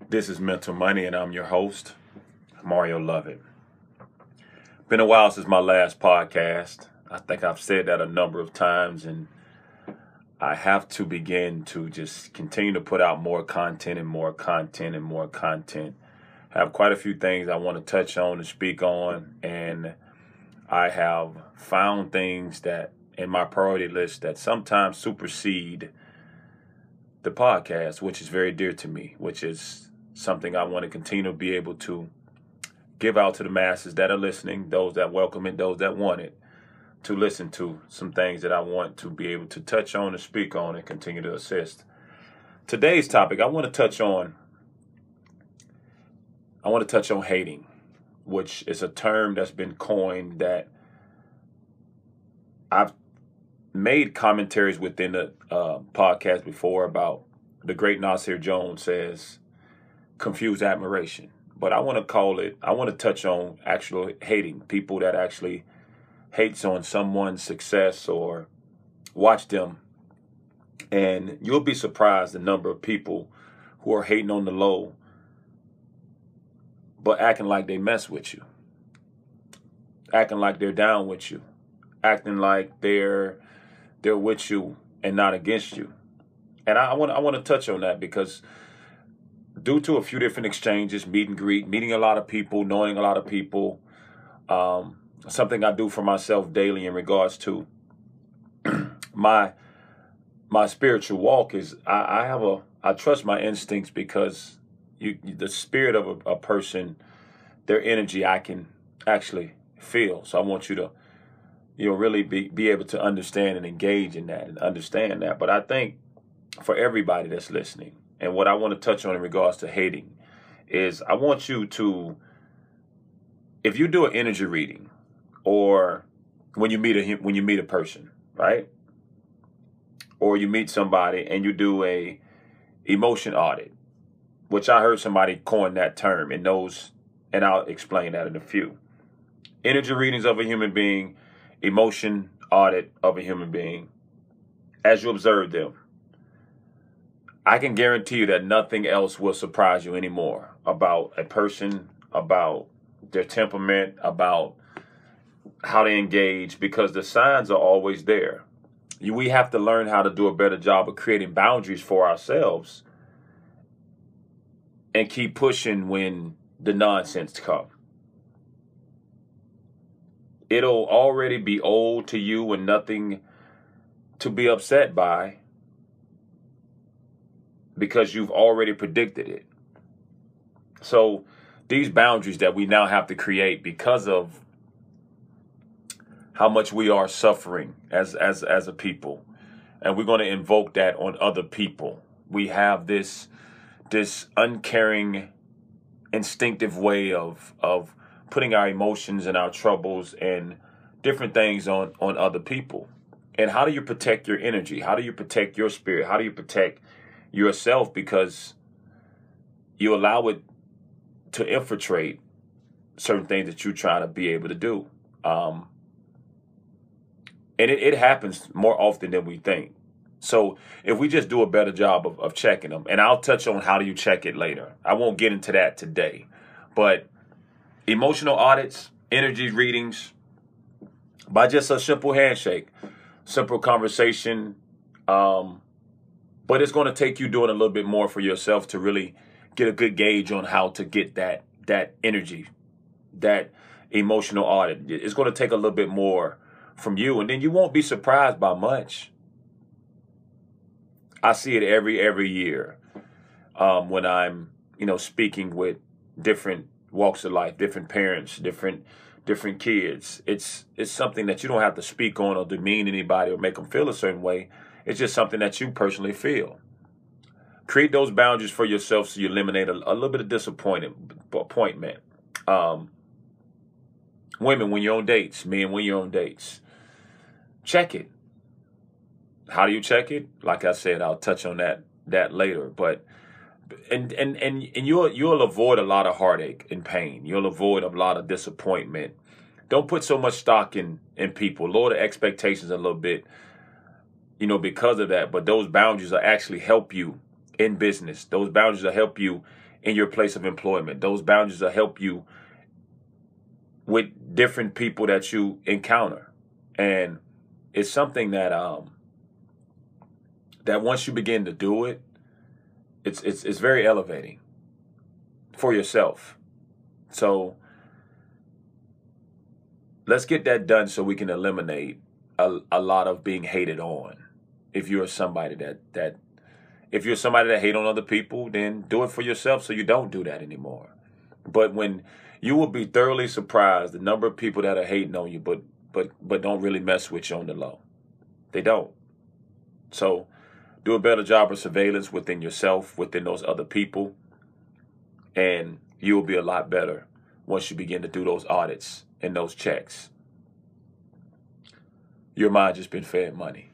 This is Mental Money, and I'm your host, Mario Lovett. Been a while since my last podcast. I think I've said that a number of times, and I have to begin to just continue to put out more content and more content and more content. I have quite a few things I want to touch on and speak on, and I have found things that in my priority list that sometimes supersede the podcast, which is very dear to me, which is something I want to continue to be able to give out to the masses that are listening, those that welcome it, those that want it, to listen to some things that I want to be able to touch on and speak on and continue to assist. Today's topic, I want to touch on hating, which is a term that's been coined that I've made commentaries within the podcast before about. The great Nasir Jones says confused admiration. But I want to touch on actual hating, people that actually hates on someone's success or watch them. And you'll be surprised the number of people who are hating on the low, but acting like they mess with you, acting like they're down with you, acting like they're with you and not against you. And I want to touch on that because due to a few different exchanges, meet and greet, meeting a lot of people, knowing a lot of people, something I do for myself daily in regards to my spiritual walk is I trust my instincts because the spirit of a person, their energy, I can actually feel. So I want you to really be able to understand and engage in that and understand that. But I think for everybody that's listening, and what I want to touch on in regards to hating is I want you to, if you do an energy reading or when you meet a person, right? Or you meet somebody and you do a emotion audit, which I heard somebody coin that term and I'll explain that in a few. Energy readings of a human being, emotion audit of a human being, as you observe them, I can guarantee you that nothing else will surprise you anymore about a person, about their temperament, about how they engage, because the signs are always there. We have to learn how to do a better job of creating boundaries for ourselves and keep pushing when the nonsense comes. It'll already be old to you and nothing to be upset by because you've already predicted it. So these boundaries that we now have to create because of how much we are suffering as a people, and we're going to invoke that on other people. We have this uncaring, instinctive way of putting our emotions and our troubles and different things on other people. And how do you protect your energy? How do you protect your spirit? How do you protect yourself? Because you allow it to infiltrate certain things that you're trying to be able to do. And it happens more often than we think. So if we just do a better job of checking them, and I'll touch on how do you check it later. I won't get into that today. But emotional audits, energy readings, by just a simple handshake, simple conversation, but it's going to take you doing a little bit more for yourself to really get a good gauge on how to get that energy, that emotional audit. It's going to take a little bit more from you, and then you won't be surprised by much. I see it every year when I'm speaking with different walks of life, different parents, different kids. It's something that you don't have to speak on or demean anybody or make them feel a certain way. It's just something that you personally feel. Create those boundaries for yourself so you eliminate a little bit of disappointment. Women, when you're on dates, men, when you're on dates, check it. How do you check it? Like I said, I'll touch on that later. But and you'll avoid a lot of heartache and pain. You'll avoid a lot of disappointment. Don't put so much stock in people. Lower the expectations a little bit. Because of that. But those boundaries will actually help you in business. Those boundaries will help you in your place of employment. Those boundaries will help you with different people that you encounter. And it's something that that once you begin to do it, it's very elevating for yourself. So let's get that done so we can eliminate a lot of being hated on. If you're somebody that if you're somebody that hate on other people, then do it for yourself so you don't do that anymore. But when you will be thoroughly surprised the number of people that are hating on you, but don't really mess with you on the low. They don't. So do a better job of surveillance within yourself, within those other people, and you will be a lot better once you begin to do those audits and those checks. Your mind just been fed money.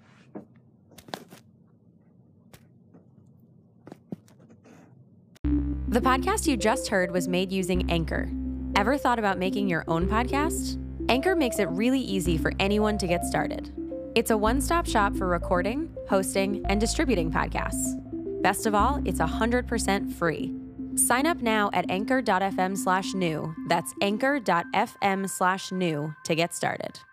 The podcast you just heard was made using Anchor. Ever thought about making your own podcast? Anchor makes it really easy for anyone to get started. It's a one-stop shop for recording, hosting, and distributing podcasts. Best of all, it's 100% free. Sign up now at anchor.fm/new. That's anchor.fm/new to get started.